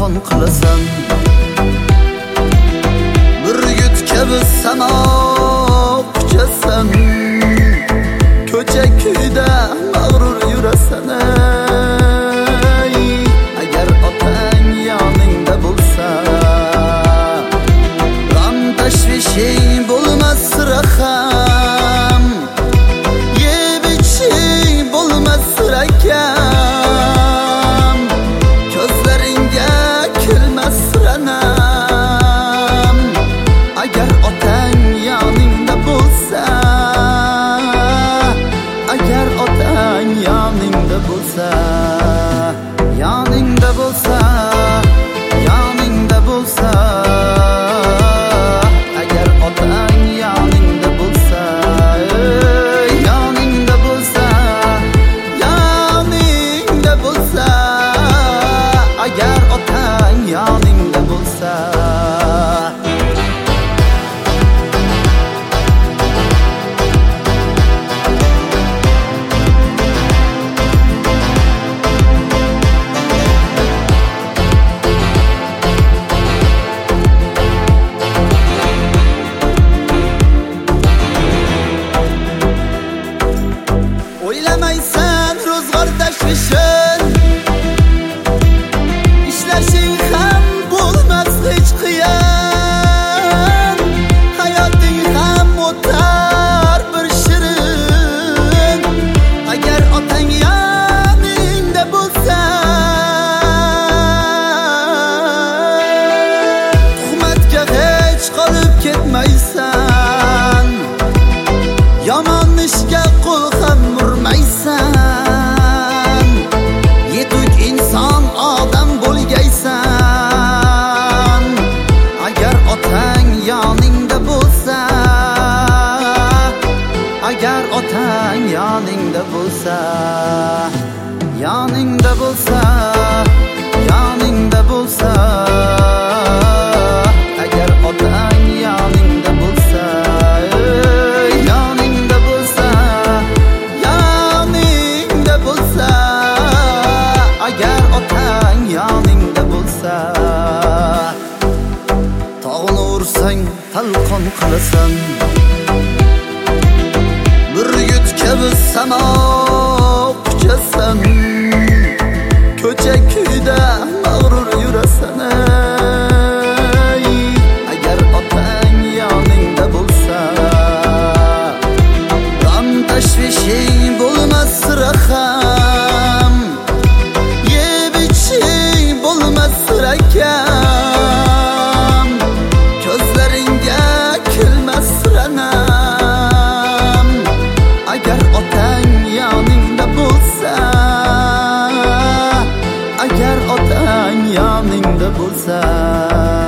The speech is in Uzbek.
talqon qilasan. Burgut kabi samo quchasan. Ko'cha kuyda mag'rur yurasan. Agar otang yoningda bo'lsa, g'am tashvishing bo'lmas raham, yeb iching bo'lmas rakam, ko'zlaringga kelmas ranam. Agar otang yoningda bo'lsa, agar otang yoningda bo'lsa, yoningda bo'lsa, yoningda bo'lsa, agar otang yoningda bo'lsa, yoningda bo'lsa, yoningda bo'lsa, agar otang yoningda bo'lsa. O'ylamaysan ro'zg'or tashvishin, ishlashing ham bo'lmas hech qiyin, hayoting ham o'tar bir shirin. Agar otang yoningda bo'lsa, tuhmatga hech qolib ketmaysan, yomon ishga qo'l ham urmaysan, yetuk inson odam bo'lgaysan. Agar otang yoningda bo'lsa, agar otang yoningda bo'lsa, yoningda bo'lsa, yoningda bo'lsa, agar otang yoningda bo'lsa, yoningda bo'lsa, yoningda bo'lsa, agar otang yoningda bo'lsa. Tog'ni ursang talqon qilasan, burgut kabi samo quchasan. Ko'cha kuyda mag'rur yurasan. Agar otang yoningda bo'lsa, g'am tashvishing bo'lmas raham, yeb iching bo'lmas rakam, ko'zlaringga kelmas ranam. Agar otang yoningda bo'lsa, agar otang yoningda bo'lsa.